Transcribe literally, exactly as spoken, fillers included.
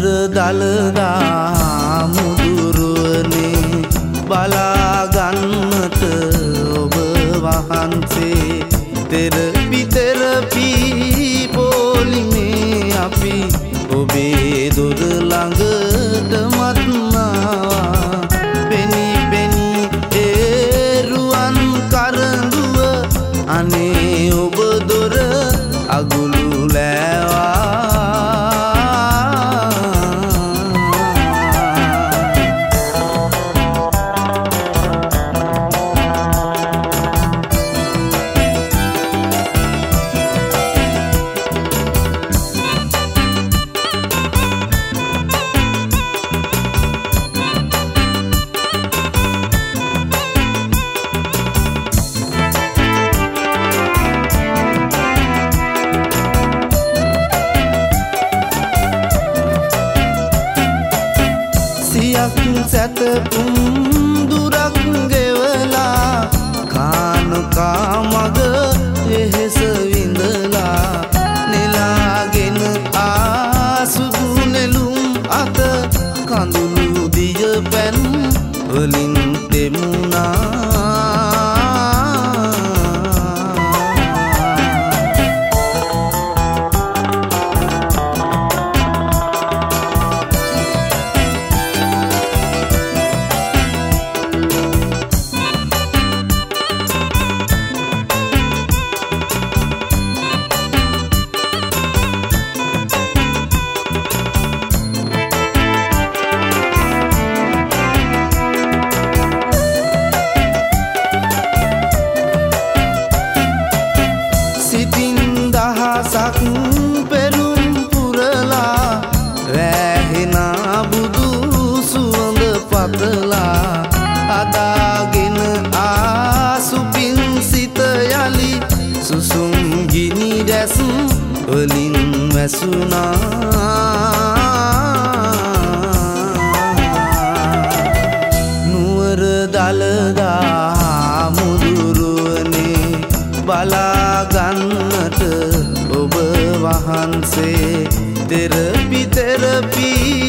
දළදා මුදුරුවනේ බලාගන්නට ඔබ වහන්සේ තෙරපි තෙරපි පොලිමේ අපි ඔබේ දොර ළඟට මත්නවා පෙනි පෙනි ඒරුවන් කරඬුව අනේ ඔබ දොර අගුළු ලෑවා සැතපුම් දුරක් ගෙවලා කානුකා මග වෙහෙස විඳලා නෙලාගෙන ආසුදු නෙළුම් අත කඳුළු දිය පැන් වලින් තෙමුණා පෙරුම් පුරලා වැහෙනා බුදු සුවඳ පතලා අදාගෙන ආසුපින් සිත යලි සුසුම් ගිනි දැස් වලින් වැසුණා නුවර දළදා මුදුරුවනේ බලාගන්නට ඔබ වහන්සේ තෙරපි තෙරපි